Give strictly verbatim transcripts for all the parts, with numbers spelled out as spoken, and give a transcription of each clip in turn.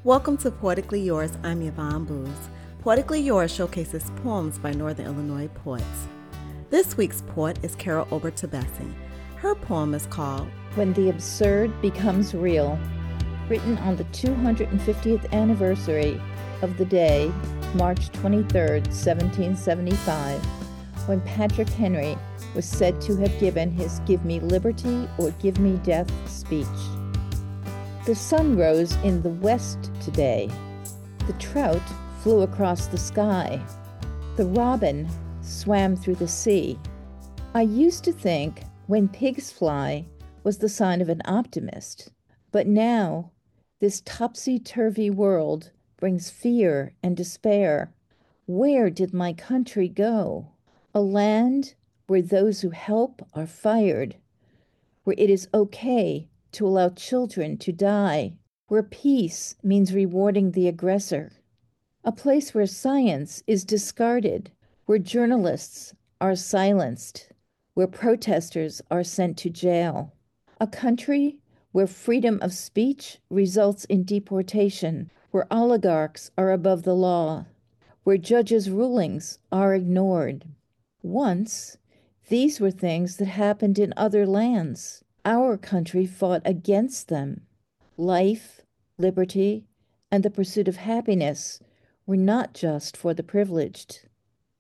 Welcome to Poetically Yours. I'm Yvonne Booz. Poetically Yours showcases poems by Northern Illinois poets. This week's poet is Carol Obertobessi. Her poem is called When the Absurd Becomes Real, written on the two hundred fiftieth anniversary of the day, March twenty-third, seventeen seventy-five, when Patrick Henry was said to have given his "Give me liberty or give me death" speech. The sun rose in the west today. The trout flew across the sky. The robin swam through the sea. I used to think when pigs fly was the sign of an optimist, but now this topsy-turvy world brings fear and despair. Where did my country go? A land where those who help are fired, where it is okay to allow children to die, where peace means rewarding the aggressor, a place where science is discarded, where journalists are silenced, where protesters are sent to jail, a country where freedom of speech results in deportation, where oligarchs are above the law, where judges' rulings are ignored. Once, these were things that happened in other lands. Our country fought against them. Life, liberty, and the pursuit of happiness were not just for the privileged.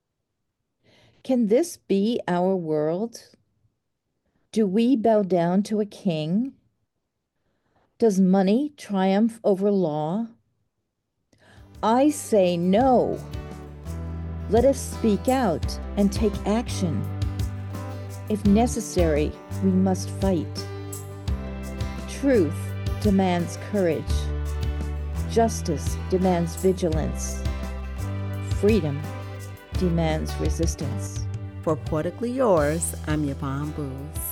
Can this be our world? Do we bow down to a king? Does money triumph over law? I say no. Let us speak out and take action. If necessary, we must fight. Truth demands courage. Justice demands vigilance. Freedom demands resistance. For Poetically Yours, I'm Yvonne Booz.